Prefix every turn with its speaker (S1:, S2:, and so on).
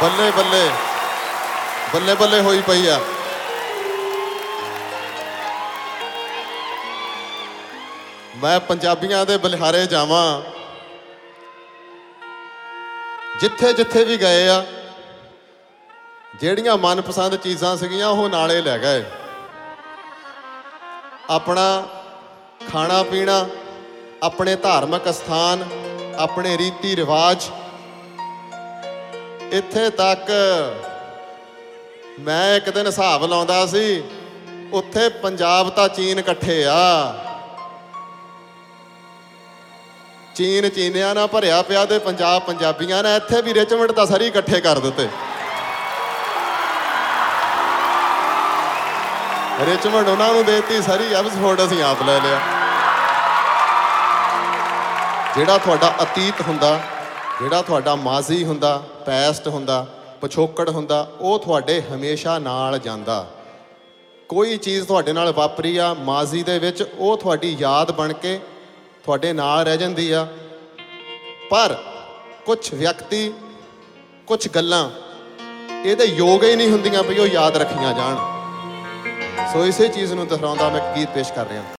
S1: ਬੱਲੇ ਬੱਲੇ ਬੱਲੇ ਬੱਲੇ ਹੋਈ ਪਈ ਆ। ਮੈਂ ਪੰਜਾਬੀਆਂ ਦੇ ਬਲਿਹਾਰੇ ਜਾਵਾਂ, ਜਿੱਥੇ ਜਿੱਥੇ ਵੀ ਗਏ ਆ, ਜਿਹੜੀਆਂ ਮਨਪਸੰਦ ਚੀਜ਼ਾਂ ਸੀਗੀਆਂ ਉਹ ਨਾਲੇ ਲੈ ਗਏ। ਆਪਣਾ ਖਾਣਾ ਪੀਣਾ, ਆਪਣੇ ਧਾਰਮਿਕ ਸਥਾਨ, ਆਪਣੇ ਰੀਤੀ ਰਿਵਾਜ, ਇੱਥੇ ਤੱਕ ਮੈਂ ਇੱਕ ਦਿਨ ਹਿਸਾਬ ਲਾਉਂਦਾ ਸੀ, ਉੱਥੇ ਪੰਜਾਬ ਤਾਂ ਚੀਨ ਇਕੱਠੇ ਆ। ਚੀਨ ਚੀਨਿਆਂ ਨਾਲ ਭਰਿਆ ਪਿਆ ਤੇ ਪੰਜਾਬ ਪੰਜਾਬੀਆਂ ਨੇ। ਇੱਥੇ ਵੀ ਰਿਚਮੰਡ ਤਾਂ ਸਾਰੀ ਇਕੱਠੇ ਕਰ ਦਿੱਤੇ। ਰਿਚਮੰਡ ਉਹਨਾਂ ਨੂੰ ਦੇਤੀ ਸਾਰੀ, ਐਬਸਫੋਰਡ ਅਸੀਂ ਆਪ ਲੈ ਲਿਆ। ਜਿਹੜਾ ਤੁਹਾਡਾ ਅਤੀਤ ਹੁੰਦਾ, ਜਿਹੜਾ ਤੁਹਾਡਾ ਮਾਜ਼ੀ ਹੁੰਦਾ, ਪੈਸਟ ਹੁੰਦਾ, ਪਿਛੋਕੜ ਹੁੰਦਾ, ਉਹ ਤੁਹਾਡੇ ਹਮੇਸ਼ਾ ਨਾਲ ਜਾਂਦਾ। ਕੋਈ ਚੀਜ਼ ਤੁਹਾਡੇ ਨਾਲ ਵਾਪਰੀ ਆ ਮਾਜ਼ੀ ਦੇ ਵਿੱਚ, ਉਹ ਤੁਹਾਡੀ ਯਾਦ ਬਣ ਕੇ ਤੁਹਾਡੇ ਨਾਲ ਰਹਿ ਜਾਂਦੀ ਆ। ਪਰ ਕੁਛ ਵਿਅਕਤੀ, ਕੁਛ ਗੱਲਾਂ ਇਹਦੇ ਯੋਗ ਹੀ ਨਹੀਂ ਹੁੰਦੀਆਂ ਵੀ ਉਹ ਯਾਦ ਰੱਖੀਆਂ ਜਾਣ। ਸੋ ਇਸੇ ਚੀਜ਼ ਨੂੰ ਦੁਹਰਾਉਂਦਾ ਮੈਂ ਗੀਤ ਪੇਸ਼ ਕਰ ਰਿਹਾ।